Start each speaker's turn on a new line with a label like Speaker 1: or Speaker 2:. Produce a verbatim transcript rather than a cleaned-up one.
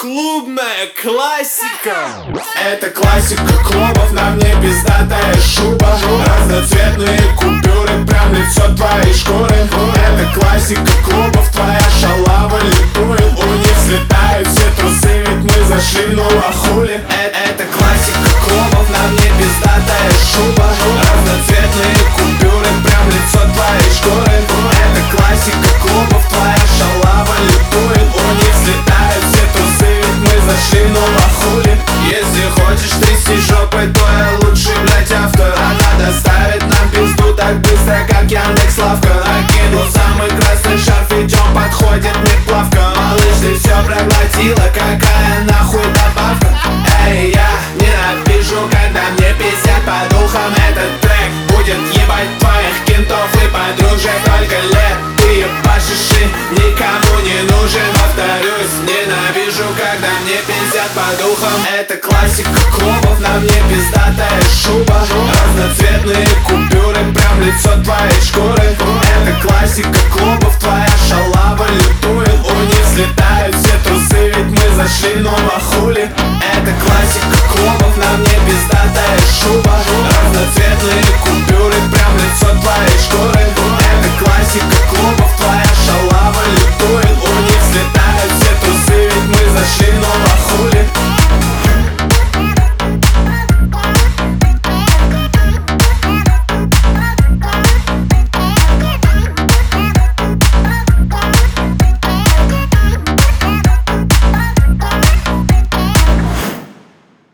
Speaker 1: Клубная классика.
Speaker 2: Это классика клубов, на мне пиздатая шуба, разноцветные купюры, прям лицо твоей шкуры. Это классика клубов, твоя шалава ликует, у них слетают все трусы, ведь мы зашли в хули. Это классика клубов, на мне пиздатая шуба, разноцветные купюры, прям лицо твоей шкуры. Это классика клубов, твоя шалава ликует, у них слетают все трусы, ведь мы зашли в хули. Если хочешь трясти жопой, то я лучший, блять, автор. Она доставит нам пизду так быстро, как Яндекс.Лавка. Накинул самый красный шарф, идем, подходит мне плавка. Малыш, ты все проглотила, какая нахуй добавка? Эй, я ненавижу, когда мне пиздят по духам. Этот трек будет ебать твоих кентов и подружек. Только лет ты ебашишь и никому не нужен. Повторюсь, ненавижу, когда мне пиздят по духам. Это классика клубов, на мне пиздатая шуба, разноцветные купюры, прям лицо твоей шкуры. Это классика клубов, твоя